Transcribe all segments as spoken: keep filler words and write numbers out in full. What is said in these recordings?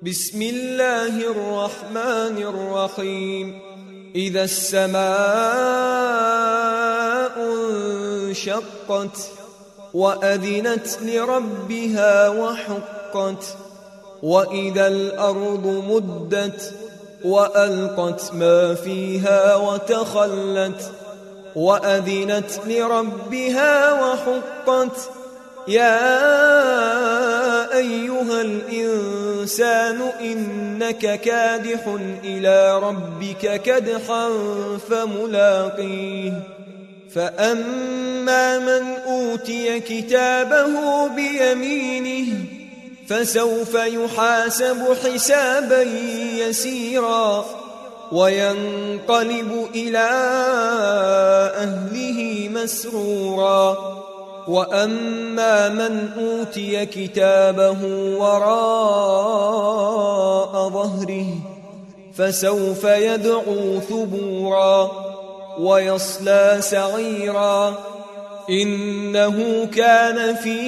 بسم الله الرحمن الرحيم إذا السماء انشقت وأذنت لربها وحقت وإذا الأرض مدت وألقت ما فيها وتخلت وأذنت لربها وحقت يا أيها الإنسان إنك كادح إلى ربك كدحا فملاقيه فأما من أوتي كتابه بيمينه فسوف يحاسب حسابا يسيرا وينقلب إلى أهله مسرورا وأما من أوتي كتابه وراء ظهره فسوف يدعو ثبورا ويصلى سعيرا إنه كان في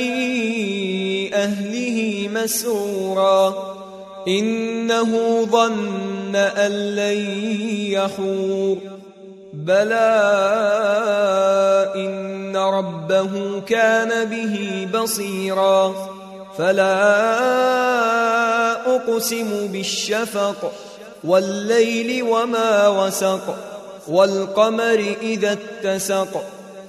أهله مسرورا إنه ظن أن لن يحور بلى إن ربه كان به بصيرا فلا أقسم بالشفق والليل وما وسق والقمر إذا اتسق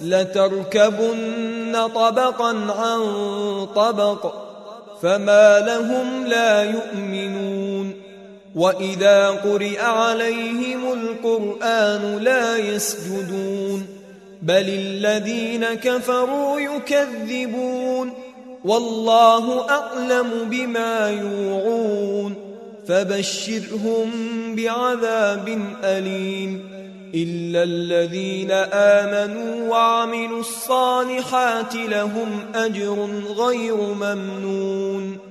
لتركبن طبقا عن طبق فما لهم لا يؤمنون وإذا قرئ عليهم القرآن لا يسجدون بل الذين كفروا يكذبون والله أعلم بما يوعون فبشرهم بعذاب أليم إلا الذين آمنوا وعملوا الصالحات لهم أجر غير ممنون.